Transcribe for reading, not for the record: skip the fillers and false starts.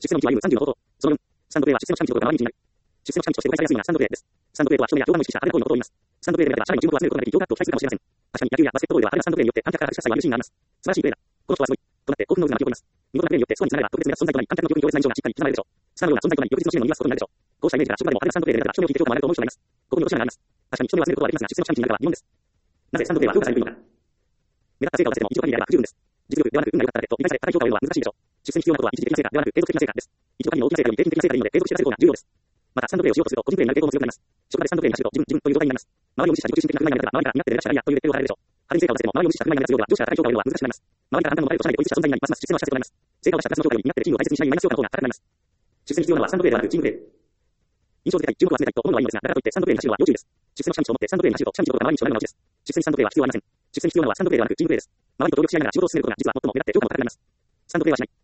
出世の道は U30 のこと。その4、スタンドプレイは出世の近道が周り道になる。出世の近道として誤解されやすいのがスタンドプレイです。スタンドプレイとは人目や評判の意識した派手な行為のことを言います。スタンドプレイであれば社内の注目を集めることができ、業界と期待するかもしれません。確かに野球やバスケットボールでは派手なスタンドプレイによって観客から拍手喝采を浴びるシーンがあります。素晴らしいプレイだ。この人はすごい。となって興奮の渦が巻き起こります。見事なプレイによってスコアにつながれば特別な存在となり、観客の記憶に強烈な印象がしっかり刻まれるでしょう。スタンドのような存在となり翌日の試練を逃がすことになるでしょう。こうしたイメージから職場でも派手なスタンドプレイであれば人目を引いて評価もらえると思う人がいます。ここに落とし穴があります。確かに人目を集めることはできますが、出世の近道になれば疑問です。なぜスタンドプレイは評価されにくいのか。目立った成果を出せても一度限りであれば不十分です。実力ではなく運が良かっただけと見返され高い評価を得るのは難しいでしょう。出世に必要なことは一時的な成果ではなく継続的な成果です。一度限りの大きな成果より平均的な成果でいいので継続して出せる方が重要です。またスタンドプレイをしようとすると個人プレイになる傾向も強くなります。職場でスタンドプレイに走ると自分という状態になります。周りを無視した自己中心的な振る舞いになれば周りから担ってる連絡者がいいやというレッテルを貼られるでしょう。派手に成果を出せても周りを無視した振る舞いになる強度は上司から高い評価を得るのは難しくなります。周りから判断のバレルと社内で孤立した存在になりますます出世の足かせとなります。成果を出したクラスの評価より担っているチームを大切にしないマイナス評価の方が高くなります。出世に必要なのはスタンドプレイではなくチームプレイ。印象づけたい、注目を集めたいと思うのはいいのですが、だからといってスタンドプレイに走るのは要注意です。出世の近道を持ってスタンドプレイに走ると、近道が周りに広がるのがうちです。出世にスタンドプレイは必要ありません。出世に必要なのはスタンドプレイではなくチームプレイです。周りと協力し合いながら仕事を進めることが実は最も目立って評価も高くなります。スタンドプレイはしない。